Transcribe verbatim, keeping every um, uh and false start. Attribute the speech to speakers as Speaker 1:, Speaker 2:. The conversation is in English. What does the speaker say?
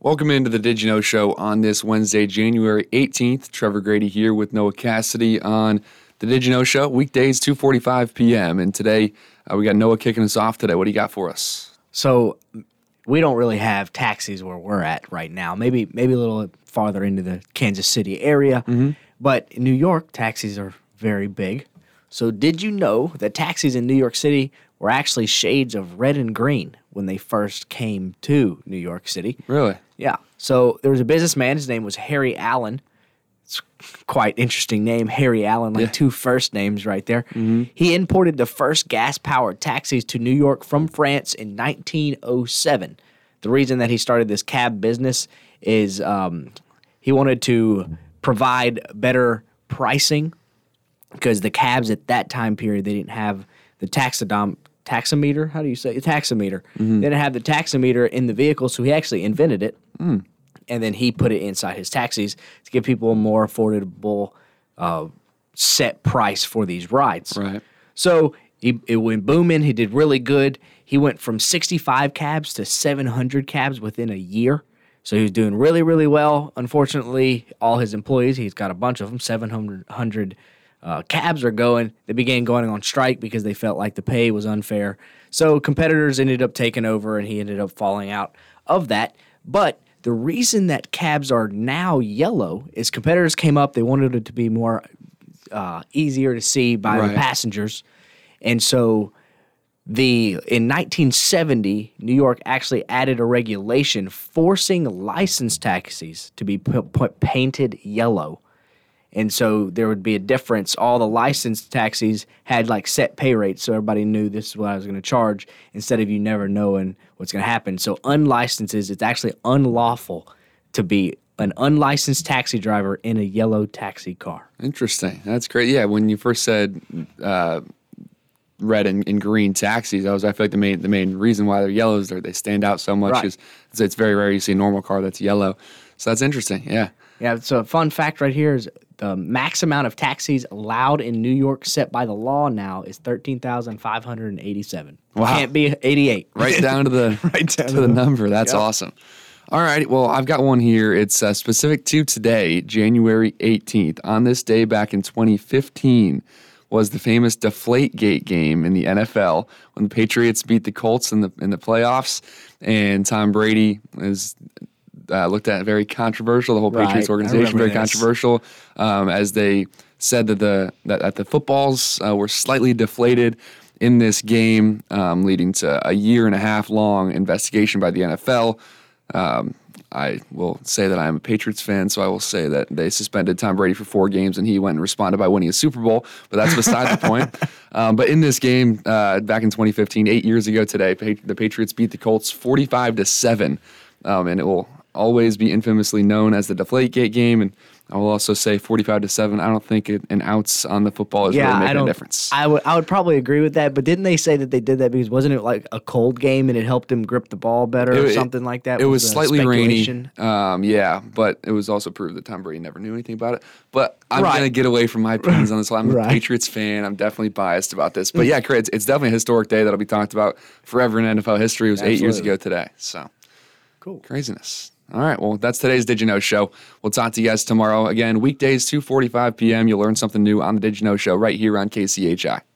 Speaker 1: Welcome into the Did You Know Show on this Wednesday, January eighteenth. Trevor Grady here with Noah Cassidy on the Did You Know Show, weekdays, two forty-five p.m. And today, uh, we got Noah kicking us off today. What do you got for us?
Speaker 2: So, we don't really have taxis where we're at right now. Maybe maybe a little farther into the Kansas City area. Mm-hmm. But in New York, taxis are very big. So, did you know that taxis in New York City were actually shades of red and green when they first came to New York City?
Speaker 1: Really?
Speaker 2: Yeah. So there was a businessman. His name was Harry Allen. It's quite interesting name, Harry Allen, like yeah. two first names right there. Mm-hmm. He imported the first gas-powered taxis to New York from France in nineteen oh seven. The reason that he started this cab business is um, he wanted to provide better pricing because the cabs at that time period, they didn't have the taxidom taximeter. How do you say it? Taximeter. Mm-hmm. They didn't have the taximeter in the vehicle, so he actually invented it. Mm. And then he put it inside his taxis to give people a more affordable uh, set price for these rides.
Speaker 1: Right.
Speaker 2: So he, it went booming. He did really good. He went from sixty-five cabs to seven hundred cabs within a year. So he was doing really, really well. Unfortunately, all his employees, he's got a bunch of them, seven hundred Uh, cabs are going. They began going on strike because they felt like the pay was unfair. So competitors ended up taking over, and he ended up falling out of that. But the reason that cabs are now yellow is competitors came up. They wanted it to be more uh, easier to see by right. the passengers. And so the in nineteen seventy, New York actually added a regulation forcing licensed taxis to be put, put painted yellow. And so there would be a difference. All the licensed taxis had like set pay rates, so everybody knew this is what I was going to charge instead of you never knowing what's going to happen. So unlicensed, it's actually unlawful to be an unlicensed taxi driver in a yellow taxi car.
Speaker 1: Interesting. That's great. Yeah, when you first said uh, red and, and green taxis, I was I feel like the main the main reason why they're yellow is they stand out so much.
Speaker 2: Right.
Speaker 1: Is it's very rare you see a normal car that's yellow. So that's interesting. Yeah.
Speaker 2: Yeah. So a fun fact right here is the max amount of taxis allowed in New York set by the law now is thirteen thousand five hundred eighty-seven.
Speaker 1: Wow.
Speaker 2: Can't be eighty-eight.
Speaker 1: Right down to the
Speaker 2: right down
Speaker 1: to the number. That's yep. awesome. All right. Well, I've got one here. It's uh, specific to today, January eighteenth. On this day back in twenty fifteen was the famous Deflategate game in the N F L when the Patriots beat the Colts in the in the playoffs, and Tom Brady is Uh, looked at very controversial. The whole
Speaker 2: right.
Speaker 1: Patriots organization very
Speaker 2: this.
Speaker 1: controversial, um, as they said that the that, that the footballs uh, were slightly deflated in this game, um, leading to a year and a half long investigation by the N F L. Um, I will say that I'm a Patriots fan, so I will say that they suspended Tom Brady for four games, and he went and responded by winning a Super Bowl. But that's beside the point. Um, but in this game, uh, back in twenty fifteen, eight years ago today, the Patriots beat the Colts forty-five to seven, um, and it will always be infamously known as the Deflategate game. And I will also say forty-five to seven. I don't think it, an ounce on the football is
Speaker 2: yeah,
Speaker 1: really making
Speaker 2: I don't,
Speaker 1: a difference.
Speaker 2: I would I would probably agree with that. But didn't they say that they did that because wasn't it like a cold game and it helped them grip the ball better
Speaker 1: it,
Speaker 2: or something like that?
Speaker 1: It was, was slightly rainy. Um, yeah, but it was also proved that Tom Brady never knew anything about it. But I'm
Speaker 2: right.
Speaker 1: going to get away from my opinions on this. I'm
Speaker 2: right.
Speaker 1: a Patriots fan. I'm definitely biased about this. But yeah, it's, it's definitely a historic day that'll be talked about forever in N F L history. It was
Speaker 2: Absolutely.
Speaker 1: eight years ago today. So
Speaker 2: cool.
Speaker 1: Craziness. All right, well, that's today's Did You Know Show. We'll talk to you guys tomorrow. Again, weekdays, two forty-five p.m. You'll learn something new on the Did You Know Show right here on K C H I.